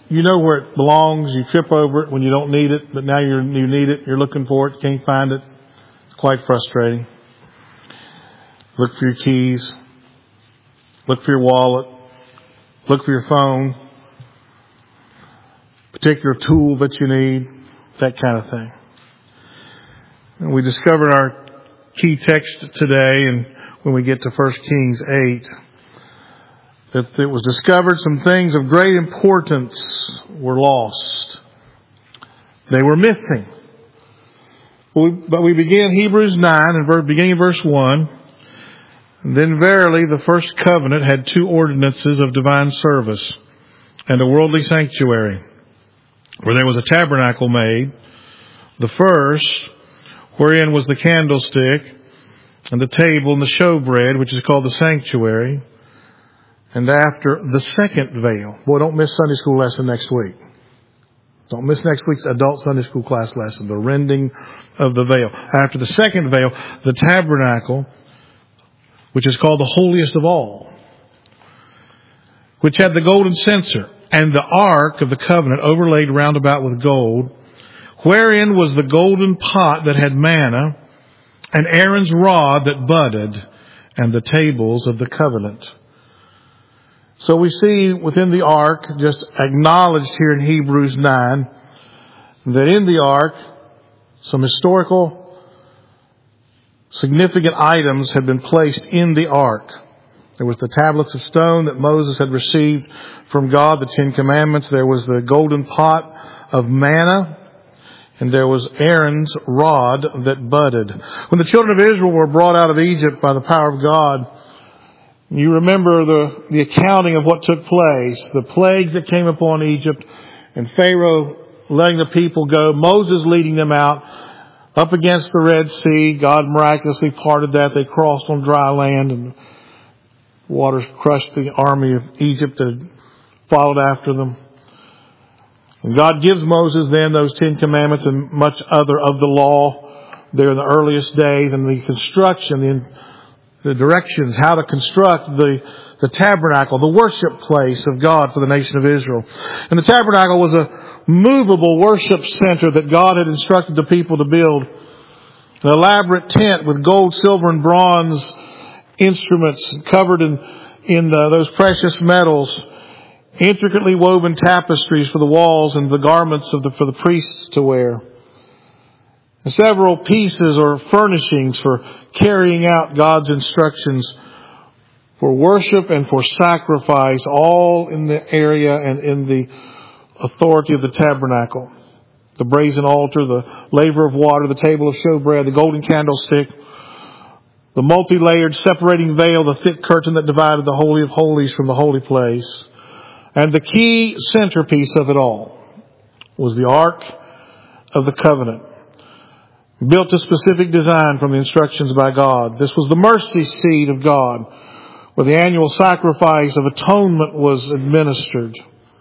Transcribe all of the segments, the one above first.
you know where it belongs. You trip over it when you don't need it, but now you need it. You're looking for it. Can't find it. It's quite frustrating. Look for your keys. Look for your wallet. Look for your phone. Particular tool that you need. That kind of thing. And we discovered our key text today, and when we get to 1 Kings 8, that it was discovered some things of great importance were lost. They were missing. But we begin Hebrews 9 and beginning in verse 1. Then verily the first covenant had two ordinances of divine service and a worldly sanctuary, where there was a tabernacle made, the first, wherein was the candlestick and the table and the showbread, which is called the sanctuary, and after the second veil. Boy, don't miss Sunday school lesson next week. Don't miss next week's adult Sunday school class lesson, the rending of the veil. After the second veil, the tabernacle, which is called the holiest of all, which had the golden censer and the ark of the covenant overlaid round about with gold, wherein was the golden pot that had manna, and Aaron's rod that budded, and the tables of the covenant. So we see within the ark, just acknowledged here in Hebrews 9, that in the ark, some historical significant items had been placed in the ark. There was the tablets of stone that Moses had received from God, the Ten Commandments. There was the golden pot of manna. And there was Aaron's rod that budded. When the children of Israel were brought out of Egypt by the power of God, you remember the accounting of what took place. The plagues that came upon Egypt, and Pharaoh letting the people go. Moses leading them out up against the Red Sea. God miraculously parted that. They crossed on dry land, and waters crushed the army of Egypt that had followed after them. And God gives Moses then those 10 commandments and much other of the law there in the earliest days, and the construction, the directions, how to construct the tabernacle, the worship place of God for the nation of Israel. And the tabernacle was a movable worship center that God had instructed the people to build. An elaborate tent with gold, silver, and bronze instruments covered in those precious metals. Intricately woven tapestries for the walls and the garments for the priests to wear. And several pieces or furnishings for carrying out God's instructions for worship and for sacrifice, all in the area and in the authority of the tabernacle. The brazen altar, the laver of water, the table of showbread, the golden candlestick, the multi-layered separating veil, the thick curtain that divided the Holy of Holies from the holy place. And the key centerpiece of it all was the Ark of the Covenant, built to specific design from the instructions by God. This was the mercy seat of God, where the annual sacrifice of atonement was administered.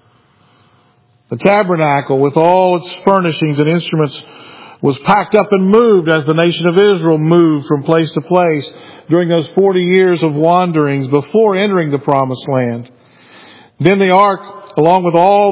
The tabernacle, with all its furnishings and instruments, was packed up and moved as the nation of Israel moved from place to place during those 40 years of wanderings before entering the promised land. Then the ark, along with all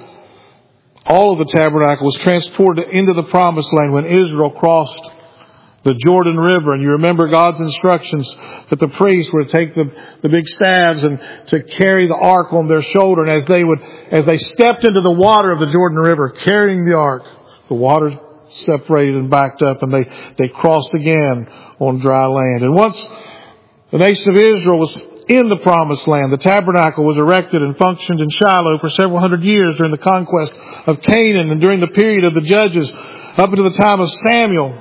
of the tabernacle, was transported into the promised land when Israel crossed the Jordan River. And you remember God's instructions that the priests were to take the big staves and to carry the ark on their shoulder. And as they stepped into the water of the Jordan River, carrying the ark, the water separated and backed up, and they crossed again on dry land. And once the nation of Israel was in the promised land, the tabernacle was erected and functioned in Shiloh for several hundred years during the conquest of Canaan and during the period of the judges up until the time of Samuel.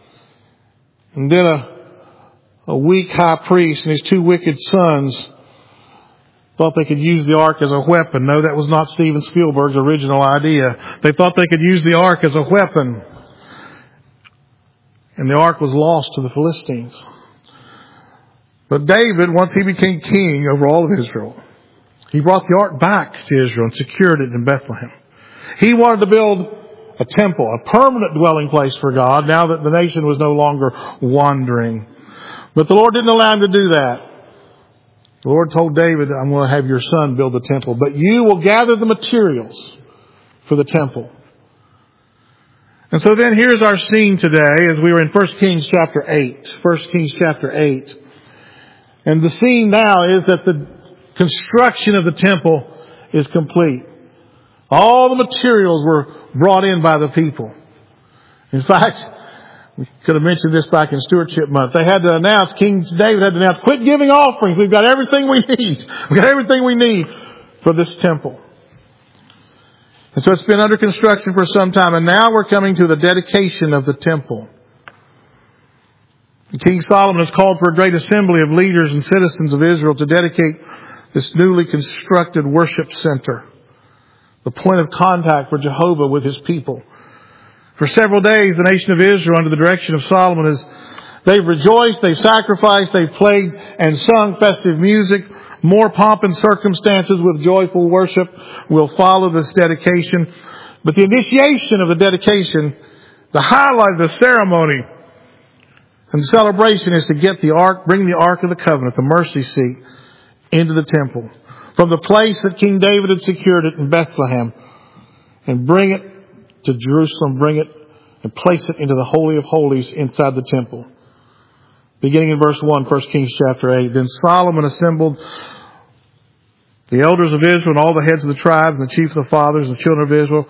And then a weak high priest and his two wicked sons thought they could use the ark as a weapon. No, that was not Steven Spielberg's original idea. They thought they could use the ark as a weapon. And the ark was lost to the Philistines. But David, once he became king over all of Israel, he brought the ark back to Israel and secured it in Bethlehem. He wanted to build a temple, a permanent dwelling place for God, now that the nation was no longer wandering. But the Lord didn't allow him to do that. The Lord told David, I'm going to have your son build the temple, but you will gather the materials for the temple. And so then here's our scene today as we were in 1 Kings chapter 8. 1 Kings chapter 8. And the scene now is that the construction of the temple is complete. All the materials were brought in by the people. In fact, we could have mentioned this back in Stewardship Month. They had to announce, King David had to announce, quit giving offerings. We've got everything we need. We've got everything we need for this temple. And so it's been under construction for some time. And now we're coming to the dedication of the temple. King Solomon has called for a great assembly of leaders and citizens of Israel to dedicate this newly constructed worship center, the point of contact for Jehovah with His people. For several days, the nation of Israel, under the direction of Solomon, they've rejoiced, they've sacrificed, they've played and sung festive music. More pomp and circumstances with joyful worship will follow this dedication. But the initiation of the dedication, the highlight of the ceremony and the celebration is to get the ark, bring the Ark of the Covenant, the mercy seat, into the temple. From the place that King David had secured it in Bethlehem, and bring it to Jerusalem, bring it and place it into the Holy of Holies inside the temple. Beginning in verse 1, 1 Kings chapter 8. Then Solomon assembled the elders of Israel and all the heads of the tribes and the chief of the fathers and the children of Israel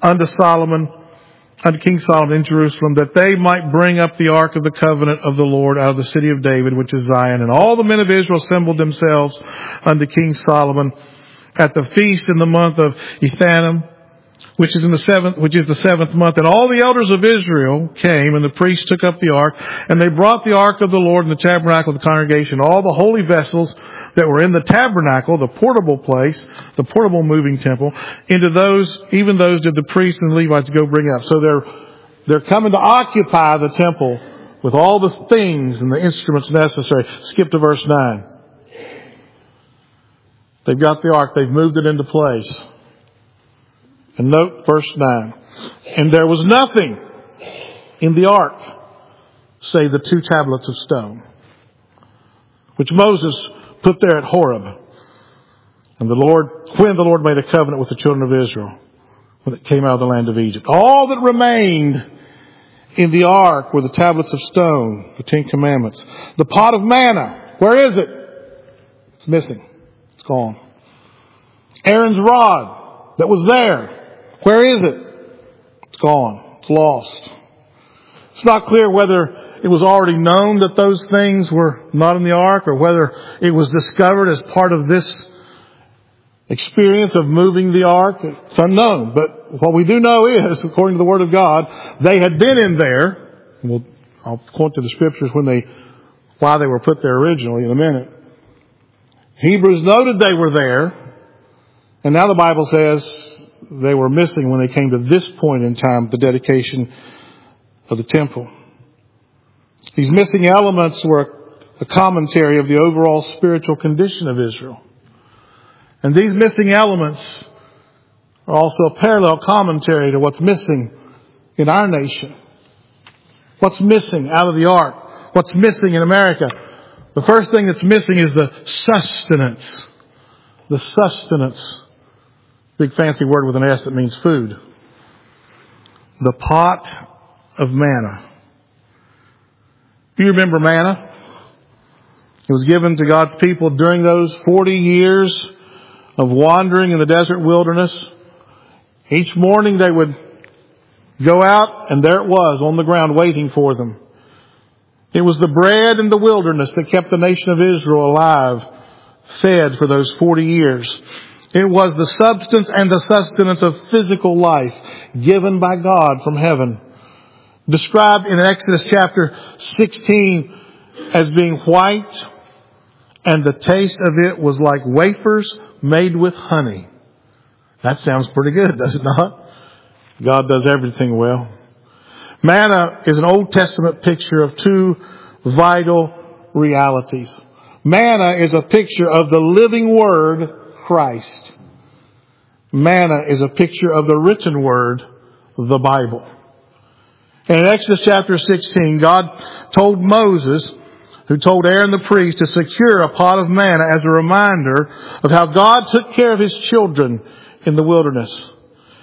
unto King Solomon in Jerusalem, that they might bring up the ark of the covenant of the Lord out of the city of David, which is Zion. And all the men of Israel assembled themselves unto King Solomon at the feast in the month of Ethanim, which is the seventh month. And all the elders of Israel came, and the priests took up the ark, and they brought the ark of the Lord in the tabernacle of the congregation, all the holy vessels that were in the tabernacle, the portable place, the portable moving temple, into those, even those did the priests and the Levites go bring up. So they're coming to occupy the temple with all the things and the instruments necessary. Skip to verse 9. They've got the ark, they've moved it into place. And note verse 9. And there was nothing in the ark save the 2 tablets of stone, which Moses put there at Horeb. And when the Lord made a covenant with the children of Israel, when it came out of the land of Egypt. All that remained in the ark were the tablets of stone, the 10 commandments. The pot of manna, where is it? It's missing. It's gone. Aaron's rod that was there, where is it? It's gone. It's lost. It's not clear whether it was already known that those things were not in the ark, or whether it was discovered as part of this experience of moving the ark. It's unknown. But what we do know is, according to the Word of God, they had been in there. I'll point to the scriptures why they were put there originally in a minute. Hebrews noted they were there. And now the Bible says they were missing when they came to this point in time, the dedication of the temple. These missing elements were a commentary of the overall spiritual condition of Israel. And these missing elements are also a parallel commentary to what's missing in our nation. What's missing out of the ark? What's missing in America? The first thing that's missing is the sustenance. The sustenance. Big fancy word with an S that means food. The pot of manna. Do you remember manna? It was given to God's people during those 40 years of wandering in the desert wilderness. Each morning they would go out, and there it was on the ground waiting for them. It was the bread in the wilderness that kept the nation of Israel alive, fed for those 40 years. It was the substance and the sustenance of physical life given by God from heaven. Described in Exodus chapter 16 as being white, and the taste of it was like wafers made with honey. That sounds pretty good, does it not? God does everything well. Manna is an Old Testament picture of 2 vital realities. Manna is a picture of the living Word, Christ. Manna is a picture of the written Word, the Bible. And in Exodus chapter 16, God told Moses, who told Aaron the priest, to secure a pot of manna as a reminder of how God took care of His children in the wilderness.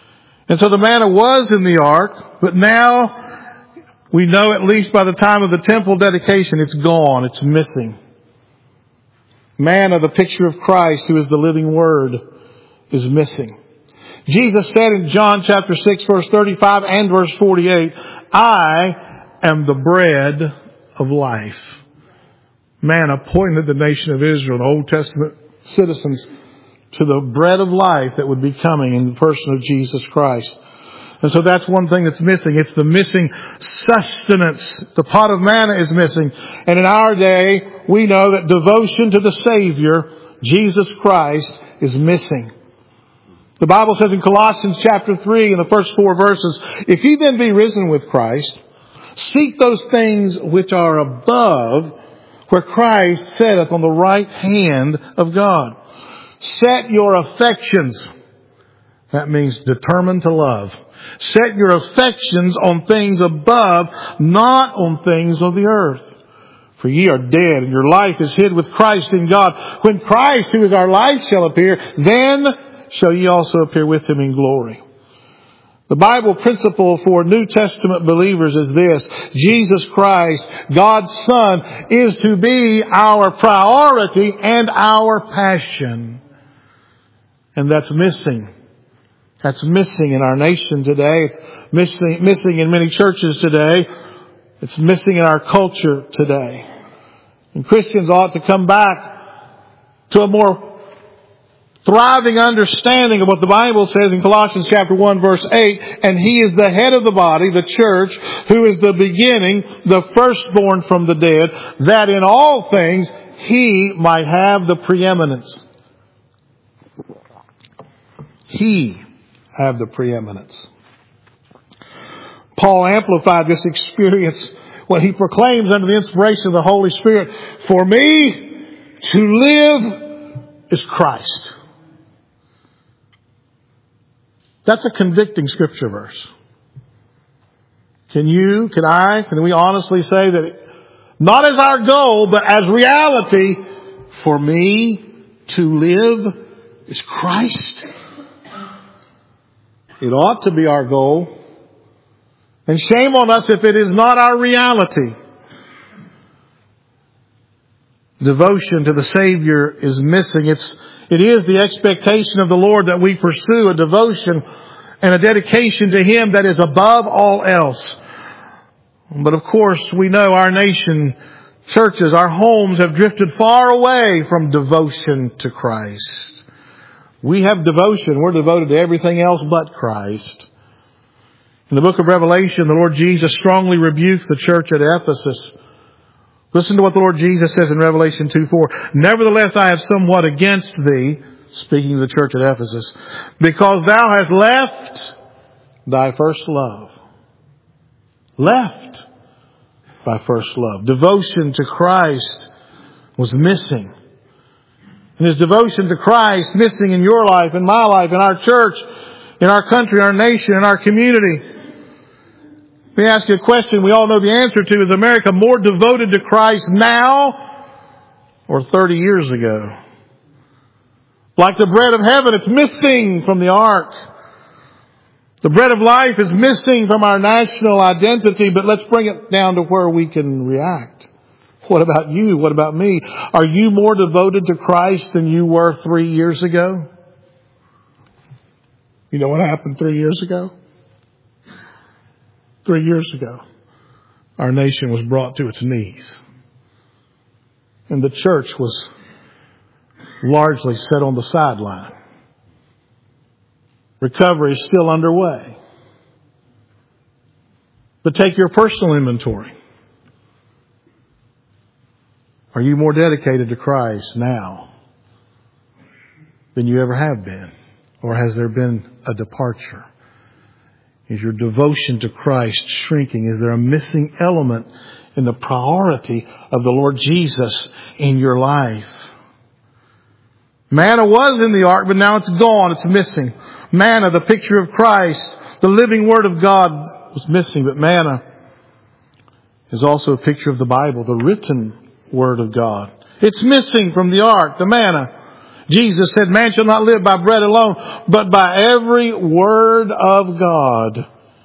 And so the manna was in the ark, but now we know, at least by the time of the temple dedication, it's gone. It's missing. Manna, the picture of Christ, who is the living Word, is missing. Jesus said in John chapter 6, verse 35 and verse 48, I am the bread of life. Manna pointed the nation of Israel, the Old Testament citizens, to the bread of life that would be coming in the person of Jesus Christ. And so that's one thing that's missing. It's the missing sustenance. The pot of manna is missing. And in our day, we know that devotion to the Savior, Jesus Christ, is missing. The Bible says in Colossians chapter 3, in the first 4 verses, if ye then be risen with Christ, seek those things which are above, where Christ sitteth on the right hand of God. Set your affections. That means determined to love. Set your affections on things above, not on things of the earth. For ye are dead, and your life is hid with Christ in God. When Christ, who is our life, shall appear, then shall ye also appear with Him in glory. The Bible principle for New Testament believers is this: Jesus Christ, God's Son, is to be our priority and our passion. And that's missing. That's missing in our nation today. It's missing in many churches today. It's missing in our culture today. And Christians ought to come back to a more thriving understanding of what the Bible says in Colossians chapter 1 verse 8. And He is the head of the body, the church, who is the beginning, the firstborn from the dead, that in all things He might have the preeminence. He have the preeminence. Paul amplified this experience when he proclaims under the inspiration of the Holy Spirit, for me to live is Christ. That's a convicting scripture verse. Can we honestly say that not as our goal, but as reality, for me to live is Christ? It ought to be our goal. And shame on us if it is not our reality. Devotion to the Savior is missing. It is the expectation of the Lord that we pursue a devotion and a dedication to Him that is above all else. But of course, we know our nation, churches, our homes have drifted far away from devotion to Christ. We have devotion. We're devoted to everything else but Christ. In the book of Revelation, the Lord Jesus strongly rebukes the church at Ephesus. Listen to what the Lord Jesus says in Revelation 2:4. Nevertheless, I have somewhat against thee, speaking to the church at Ephesus, because thou hast left thy first love. Left thy first love. Devotion to Christ was missing. And His devotion to Christ missing in your life, in my life, in our church, in our country, in our nation, in our community. Let me ask you a question we all know the answer to. Is America more devoted to Christ now or 30 years ago? Like the bread of heaven, it's missing from the ark. The bread of life is missing from our national identity, but let's bring it down to where we can react. What about you? What about me? Are you more devoted to Christ than you were 3 years ago? You know what happened 3 years ago? 3 years ago, our nation was brought to its knees. And the church was largely set on the sideline. Recovery is still underway. But take your personal inventory. Are you more dedicated to Christ now than you ever have been? Or has there been a departure? Is your devotion to Christ shrinking? Is there a missing element in the priority of the Lord Jesus in your life? Manna was in the ark, but now it's gone. It's missing. Manna, the picture of Christ, the living Word of God, was missing. But manna is also a picture of the Bible, the written Word of God. It's missing from the ark, the manna. Jesus said, man shall not live by bread alone, but by every word of God.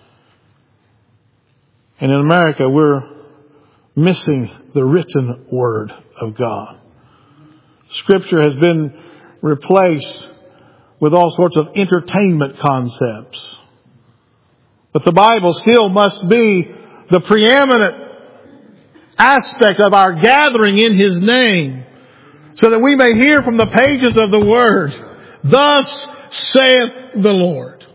And in America, we're missing the written word of God. Scripture has been replaced with all sorts of entertainment concepts. But the Bible still must be the preeminent aspect of our gathering in His name, so that we may hear from the pages of the Word, thus saith the Lord.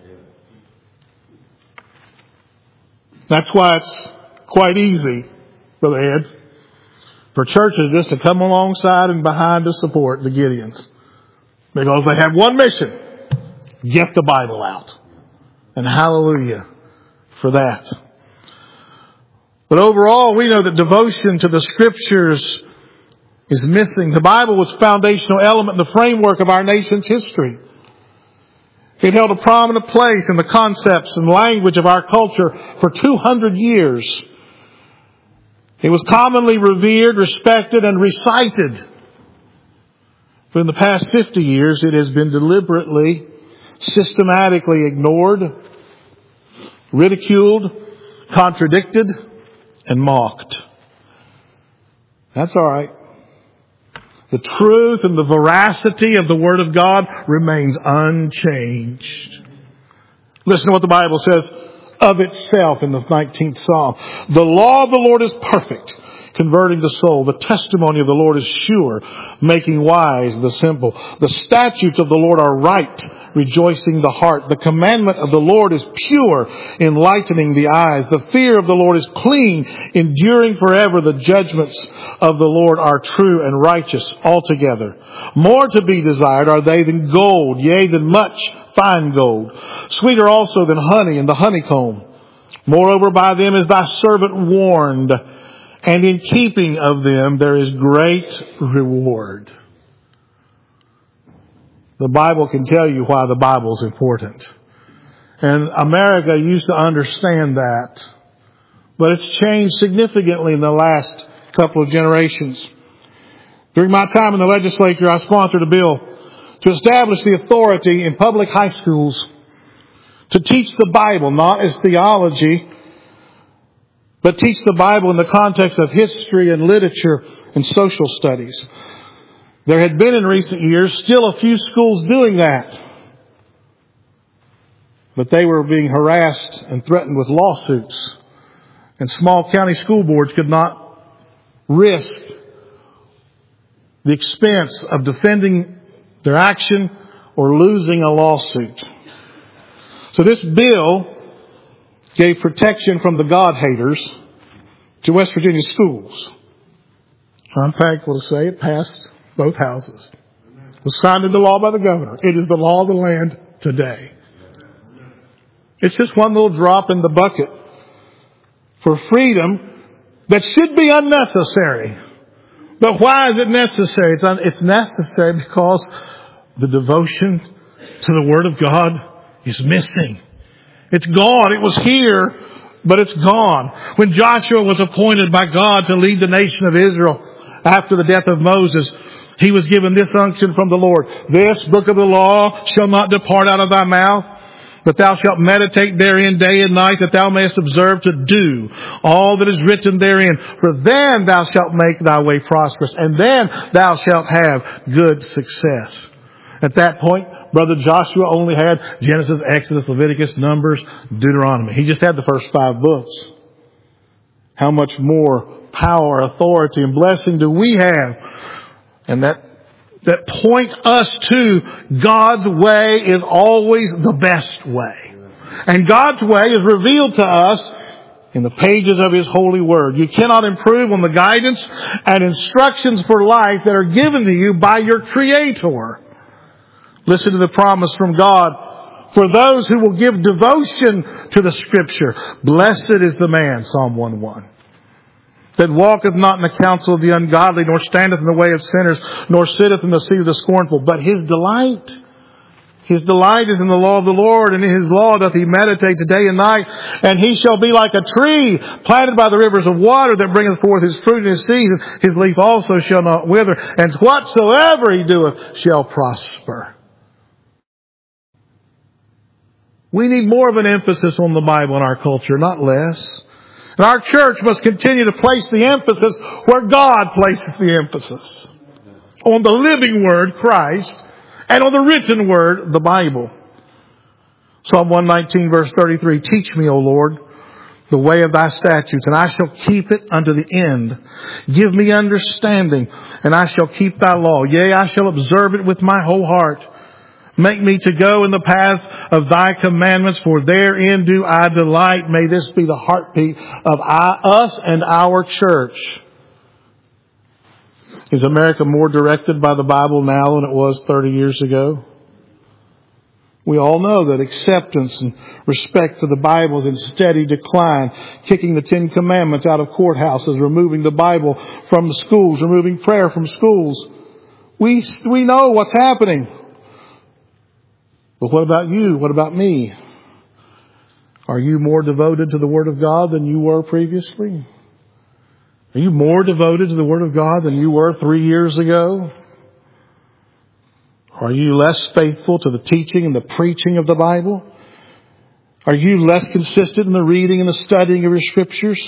That's why it's quite easy, Brother Ed, for churches just to come alongside and behind to support the Gideons. Because they have one mission: get the Bible out. And hallelujah for that. But overall, we know that devotion to the Scriptures is missing. The Bible was a foundational element in the framework of our nation's history. It held a prominent place in the concepts and language of our culture for 200 years. It was commonly revered, respected, and recited. But in the past 50 years, it has been deliberately, systematically ignored, ridiculed, contradicted, and mocked. That's all right. The truth and the veracity of the Word of God remains unchanged. Listen to what the Bible says of itself in the 19th Psalm. The law of the Lord is perfect, converting the soul. The testimony of the Lord is sure, making wise the simple. The statutes of the Lord are right, rejoicing the heart. The commandment of the Lord is pure, enlightening the eyes. The fear of the Lord is clean, enduring forever. The judgments of the Lord are true and righteous altogether. More to be desired are they than gold, yea, than much fine gold. Sweeter also than honey and the honeycomb. Moreover, by them is thy servant warned, and in keeping of them there is great reward. The Bible can tell you why the Bible is important. And America used to understand that. But it's changed significantly in the last couple of generations. During my time in the legislature, I sponsored a bill to establish the authority in public high schools to teach the Bible, not as theology, but teach the Bible in the context of history and literature and social studies. There had been in recent years still a few schools doing that. But they were being harassed and threatened with lawsuits. And small county school boards could not risk the expense of defending their action or losing a lawsuit. So this bill gave protection from the God haters to West Virginia schools. I'm thankful to say it passed both houses. It was signed into law by the governor. It is the law of the land today. It's just one little drop in the bucket for freedom that should be unnecessary. But why is it necessary? It's necessary because the devotion to the Word of God is missing. It's gone. It was here, but it's gone. When Joshua was appointed by God to lead the nation of Israel after the death of Moses, he was given this unction from the Lord. This book of the law shall not depart out of thy mouth, but thou shalt meditate therein day and night, that thou mayest observe to do all that is written therein. For then thou shalt make thy way prosperous, and then thou shalt have good success. At that point, Brother Joshua only had Genesis, Exodus, Leviticus, Numbers, Deuteronomy. He just had the first 5 books. How much more power, authority, and blessing do we have? And that point us to God's way is always the best way. And God's way is revealed to us in the pages of His holy word. You cannot improve on the guidance and instructions for life that are given to you by your Creator. Listen to the promise from God. For those who will give devotion to the Scripture, blessed is the man, Psalm 1:1, that walketh not in the counsel of the ungodly, nor standeth in the way of sinners, nor sitteth in the seat of the scornful. But his delight His delight is in the law of the Lord, and in His law doth he meditate day and night. And he shall be like a tree planted by the rivers of water that bringeth forth his fruit in his season. His leaf also shall not wither, and whatsoever he doeth shall prosper. We need more of an emphasis on the Bible in our culture, not less. And our church must continue to place the emphasis where God places the emphasis. On the living Word, Christ, and on the written Word, the Bible. Psalm 119 verse 33, teach me, O Lord, the way of thy statutes, and I shall keep it unto the end. Give me understanding, and I shall keep thy law. Yea, I shall observe it with my whole heart. Make me to go in the path of thy commandments, for therein do I delight. May this be the heartbeat of us and our church. Is America more directed by the Bible now than it was 30 years ago? We all know that acceptance and respect for the Bible is in steady decline. Kicking the 10 Commandments out of courthouses, removing the Bible from the schools, removing prayer from schools. We know what's happening. But what about you? What about me? Are you more devoted to the Word of God than you were previously? Are you more devoted to the Word of God than you were 3 years ago? Are you less faithful to the teaching and the preaching of the Bible? Are you less consistent in the reading and the studying of your Scriptures?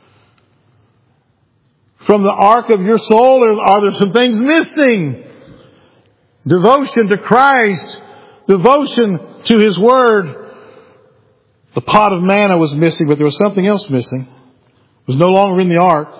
From the ark of your soul, are there some things missing? Devotion to Christ, devotion to His Word. The pot of manna was missing, but there was something else missing. It was no longer in the ark.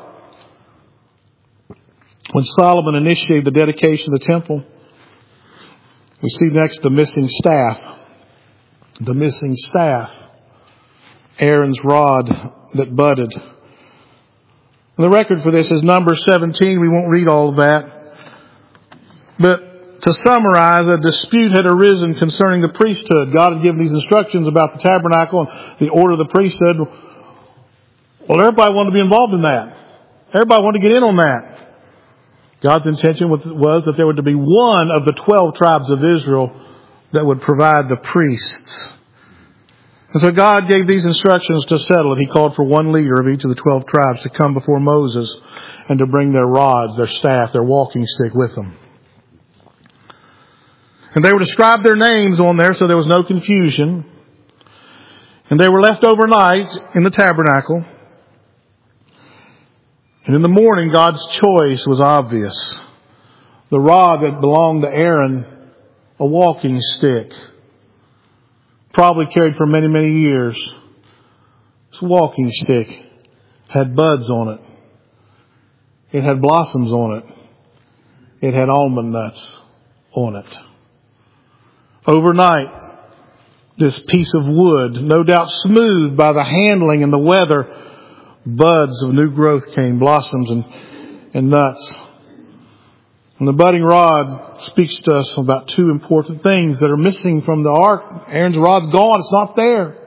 When Solomon initiated the dedication of the temple, we see next the missing staff. The missing staff. Aaron's rod that budded. And the record for this is Numbers 17. We won't read all of that. But to summarize, a dispute had arisen concerning the priesthood. God had given these instructions about the tabernacle and the order of the priesthood. Well, everybody wanted to be involved in that. Everybody wanted to get in on that. God's intention was that there would be one of the 12 tribes of Israel that would provide the priests. And so God gave these instructions to settle it. He called for one leader of each of the 12 tribes to come before Moses and to bring their rods, their staff, their walking stick with them. And they were described their names on there so there was no confusion. And they were left overnight in the tabernacle. And in the morning, God's choice was obvious. The rod that belonged to Aaron, a walking stick, probably carried for many, many years. This walking stick had buds on it. It had blossoms on it. It had almond nuts on it. Overnight, this piece of wood, no doubt smoothed by the handling and the weather, buds of new growth came, blossoms and nuts. And the budding rod speaks to us about two important things that are missing from the ark. Aaron's rod's gone. It's not there.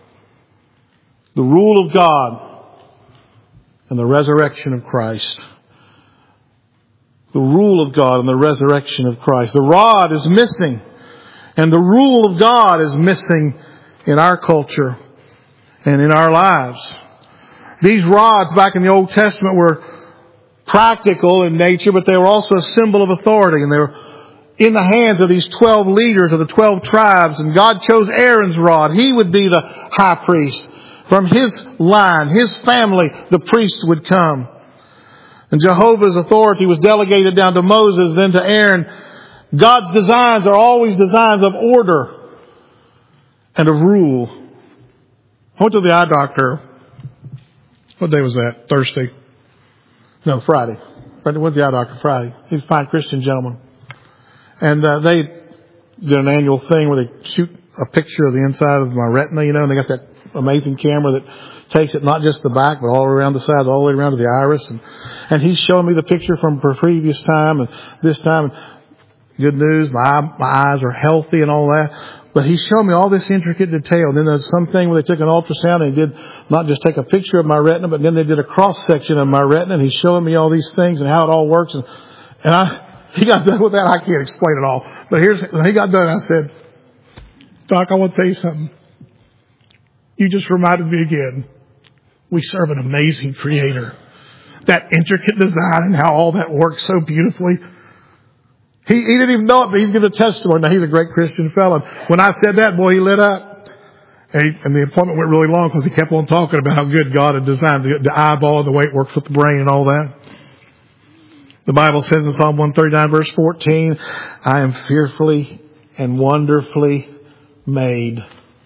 The rule of God and the resurrection of Christ. The rule of God and the resurrection of Christ. The rod is missing. And the rule of God is missing in our culture and in our lives. These rods back in the Old Testament were practical in nature, but they were also a symbol of authority. And they were in the hands of these 12 leaders of the 12 tribes. And God chose Aaron's rod. He would be the high priest. From his line, his family, the priest would come. And Jehovah's authority was delegated down to Moses, then to Aaron. God's designs are always designs of order and of rule. I went to the eye doctor. What day was that? Thursday? No, Friday. I went to the eye doctor Friday. He's a fine Christian gentleman. And they did an annual thing where they shoot a picture of the inside of my retina, and they got that amazing camera that takes it not just the back, but all around the sides, all the way around to the iris. And he's showing me the picture from the previous time and this time. Good news, my eyes are healthy and all that. But he showed me all this intricate detail. Then there's something where they took an ultrasound and he did not just take a picture of my retina, but then they did a cross section of my retina, and he's showing me all these things and how it all works. And he got done with that. I can't explain it all. But when he got done, I said, Doc, I want to tell you something. You just reminded me again. We serve an amazing Creator. That intricate design and how all that works so beautifully. He didn't even know it, but he's giving a testimony. Now, he's a great Christian fellow. When I said that, boy, he lit up. And the appointment went really long because he kept on talking about how good God had designed the eyeball and the way it works with the brain and all that. The Bible says in Psalm 139 verse 14, I am fearfully and wonderfully made.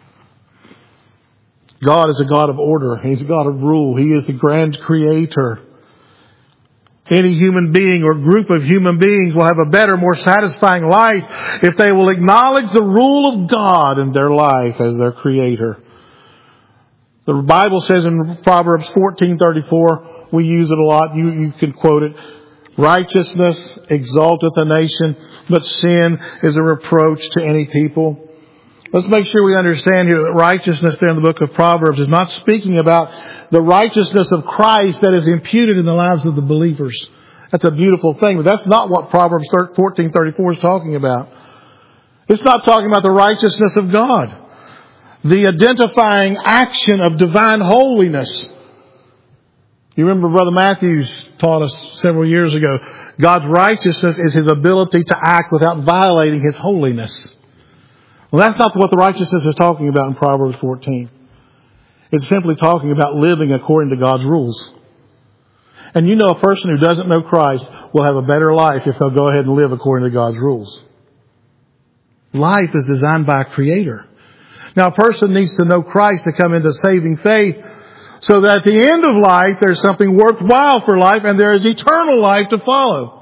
God is a God of order. He's a God of rule. He is the grand creator. Any human being or group of human beings will have a better, more satisfying life if they will acknowledge the rule of God in their life as their creator. The Bible says in Proverbs 14:34, we use it a lot. You can quote it. Righteousness exalteth a nation, but sin is a reproach to any people. Let's make sure we understand here that righteousness there in the book of Proverbs is not speaking about the righteousness of Christ that is imputed in the lives of the believers. That's a beautiful thing, but that's not what Proverbs 14:34 is talking about. It's not talking about the righteousness of God. The identifying action of divine holiness. You remember Brother Matthews taught us several years ago, God's righteousness is His ability to act without violating His holiness. Well, that's not what the righteousness is talking about in Proverbs 14. It's simply talking about living according to God's rules. And you know a person who doesn't know Christ will have a better life if they'll go ahead and live according to God's rules. Life is designed by a Creator. Now a person needs to know Christ to come into saving faith so that at the end of life there's something worthwhile for life and there is eternal life to follow.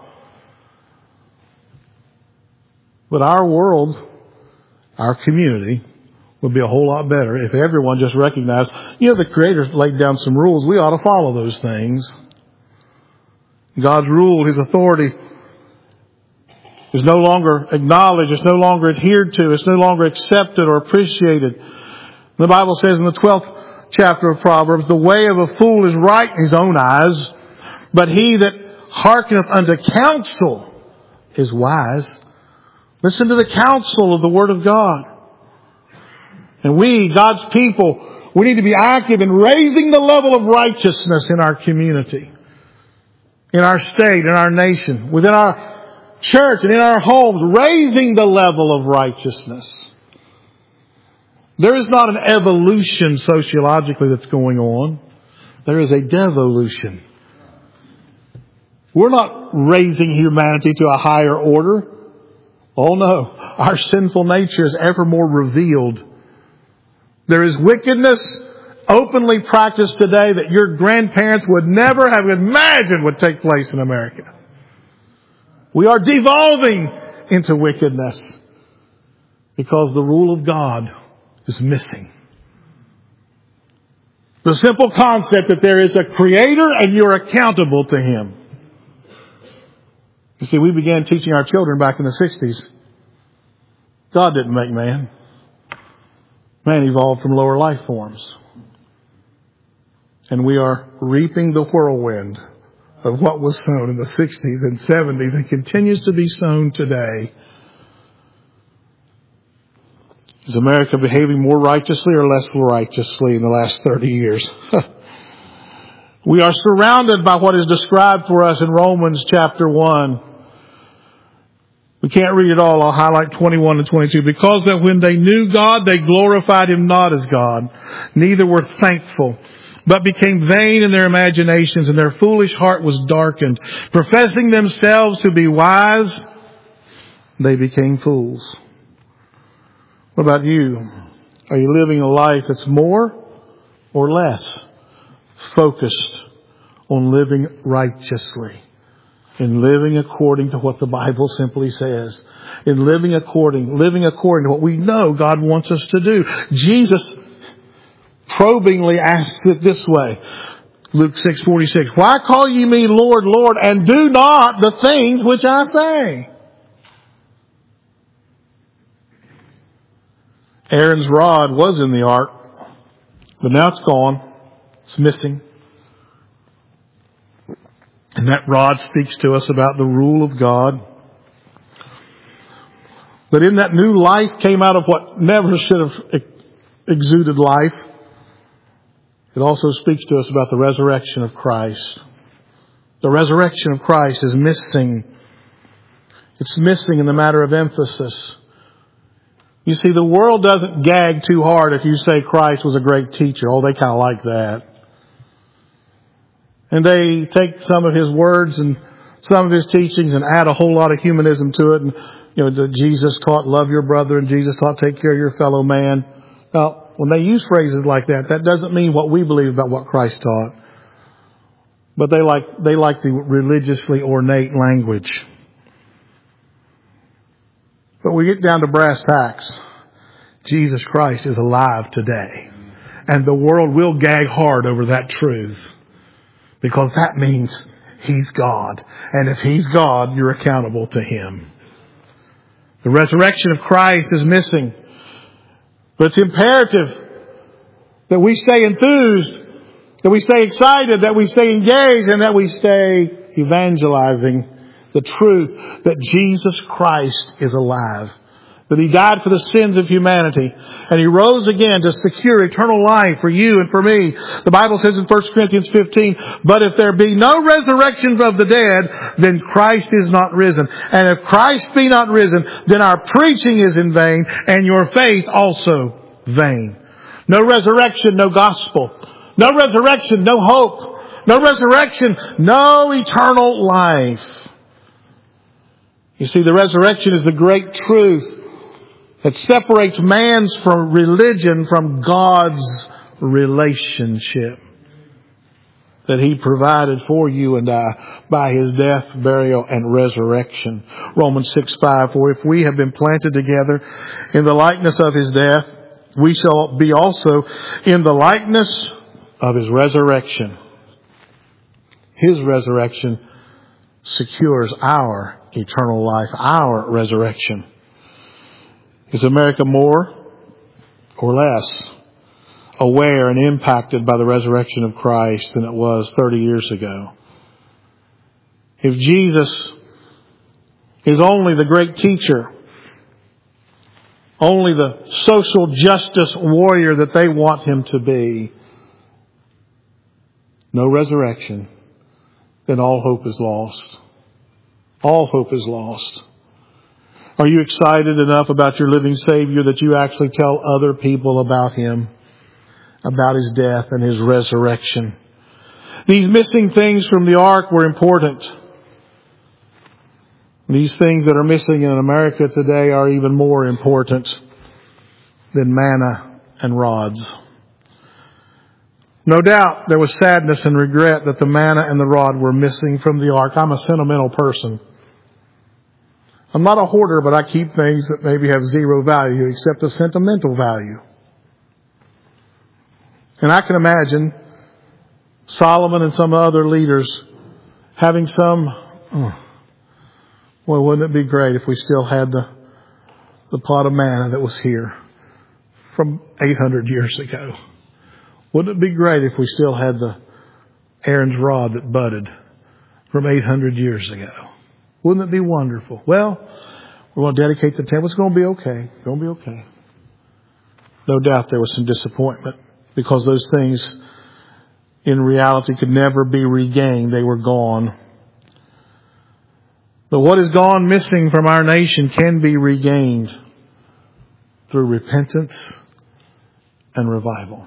But our world, our community, would be a whole lot better if everyone just recognized, the Creator laid down some rules. We ought to follow those things. God's rule, His authority, is no longer acknowledged. It's no longer adhered to. It's no longer accepted or appreciated. The Bible says in the 12th chapter of Proverbs, the way of a fool is right in his own eyes, but he that hearkeneth unto counsel is wise. Listen to the counsel of the Word of God. And we, God's people, we need to be active in raising the level of righteousness in our community, in our state, in our nation, within our church and in our homes, raising the level of righteousness. There is not an evolution sociologically that's going on. There is a devolution. We're not raising humanity to a higher order. Oh no, our sinful nature is ever more revealed. There is wickedness openly practiced today that your grandparents would never have imagined would take place in America. We are devolving into wickedness because the rule of God is missing. The simple concept that there is a Creator and you're accountable to Him. You see, we began teaching our children back in the 60s. God didn't make man. Man evolved from lower life forms. And we are reaping the whirlwind of what was sown in the 60s and 70s and continues to be sown today. Is America behaving more righteously or less righteously in the last 30 years? We are surrounded by what is described for us in Romans chapter 1. We can't read it all. I'll highlight 21 and 22. Because that when they knew God, they glorified Him not as God, neither were thankful, but became vain in their imaginations, and their foolish heart was darkened. Professing themselves to be wise, they became fools. What about you? Are you living a life that's more or less focused on living righteously? In living according to what the Bible simply says. In living according to what we know God wants us to do. Jesus probingly asks it this way. Luke 6:46. Why call ye me Lord, Lord, and do not the things which I say? Aaron's rod was in the ark, but now it's gone. It's missing. And that rod speaks to us about the rule of God. But in that new life came out of what never should have exuded life. It also speaks to us about the resurrection of Christ. The resurrection of Christ is missing. It's missing in the matter of emphasis. You see, the world doesn't gag too hard if you say Christ was a great teacher. Oh, they kind of like that. And they take some of His words and some of His teachings and add a whole lot of humanism to it. And, that Jesus taught love your brother and Jesus taught take care of your fellow man. Now, when they use phrases like that, that doesn't mean what we believe about what Christ taught. But they like the religiously ornate language. But we get down to brass tacks. Jesus Christ is alive today. And the world will gag hard over that truth. Because that means He's God. And if He's God, you're accountable to Him. The resurrection of Christ is missing. But it's imperative that we stay enthused, that we stay excited, that we stay engaged, and that we stay evangelizing the truth that Jesus Christ is alive. That He died for the sins of humanity. And He rose again to secure eternal life for you and for me. The Bible says in 1 Corinthians 15, but if there be no resurrection of the dead, then Christ is not risen. And if Christ be not risen, then our preaching is in vain, and your faith also vain. No resurrection, no gospel. No resurrection, no hope. No resurrection, no eternal life. You see, the resurrection is the great truth that separates man's from religion from God's relationship that He provided for you and I by His death, burial, and resurrection. Romans 6:5, for if we have been planted together in the likeness of His death, we shall be also in the likeness of His resurrection. His resurrection secures our eternal life, our resurrection. Is America more or less aware and impacted by the resurrection of Christ than it was 30 years ago? If Jesus is only the great teacher, only the social justice warrior that they want Him to be, no resurrection, then all hope is lost. All hope is lost. Are you excited enough about your living Savior that you actually tell other people about Him, about His death and His resurrection? These missing things from the ark were important. These things that are missing in America today are even more important than manna and rods. No doubt there was sadness and regret that the manna and the rod were missing from the ark. I'm a sentimental person. I'm not a hoarder, but I keep things that maybe have zero value except a sentimental value. And I can imagine Solomon and some other leaders having well, wouldn't it be great if we still had the pot of manna that was here from 800 years ago? Wouldn't it be great if we still had the Aaron's rod that budded from 800 years ago? Wouldn't it be wonderful? Well, we're going to dedicate the temple. It's going to be okay. It's going to be okay. No doubt there was some disappointment because those things in reality could never be regained. They were gone. But what is gone missing from our nation can be regained through repentance and revival.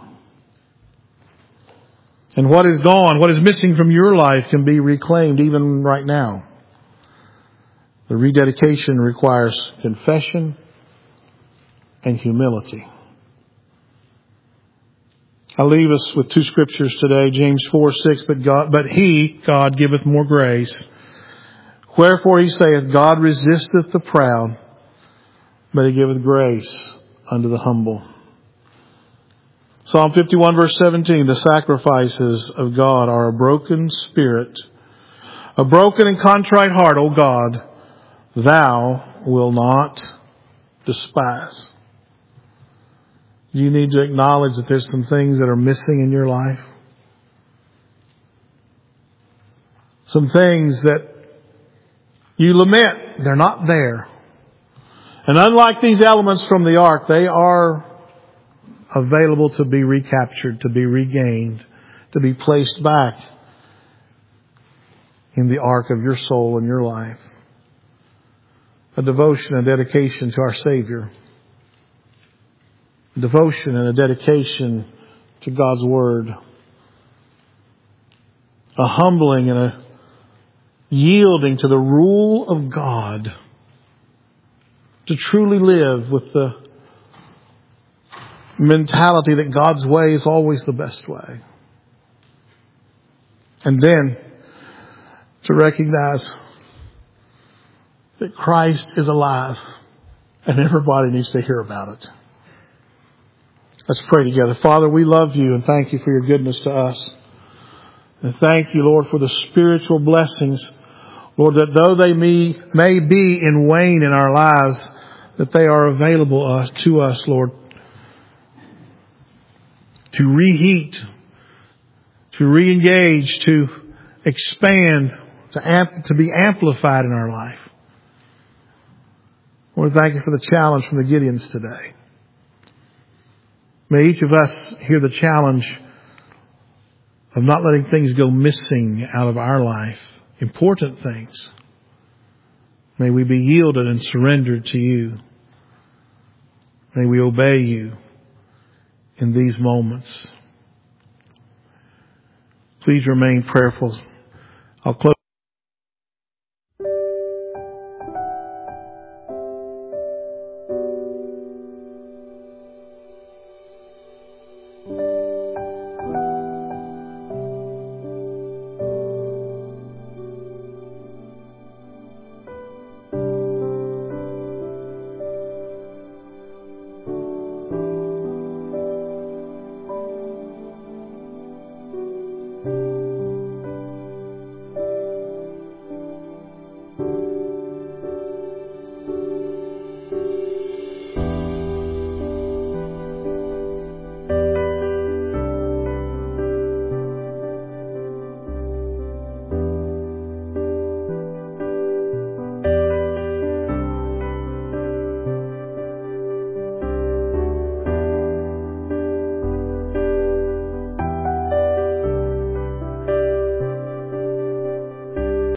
And what is gone, what is missing from your life can be reclaimed even right now. The rededication requires confession and humility. I leave us with two scriptures today. James 4:6, but He, God, giveth more grace. Wherefore He saith, God resisteth the proud, but He giveth grace unto the humble. Psalm 51 verse 17, the sacrifices of God are a broken spirit, a broken and contrite heart, O God, Thou wilt not despise. Do you need to acknowledge that there's some things that are missing in your life? Some things that you lament, they're not there. And unlike these elements from the ark, they are available to be recaptured, to be regained, to be placed back in the ark of your soul and your life. A devotion and dedication to our Savior. A devotion and a dedication to God's Word. A humbling and a yielding to the rule of God. To truly live with the mentality that God's way is always the best way. And then to recognize that Christ is alive and everybody needs to hear about it. Let's pray together. Father, we love you and thank you for your goodness to us. And thank you, Lord, for the spiritual blessings, Lord, that though they may be in wane in our lives, that they are available to us, Lord, to reheat, to reengage, to expand, to be amplified in our life. Lord, thank you for the challenge from the Gideons today. May each of us hear the challenge of not letting things go missing out of our life, important things. May we be yielded and surrendered to you. May we obey you in these moments. Please remain prayerful. I'll close.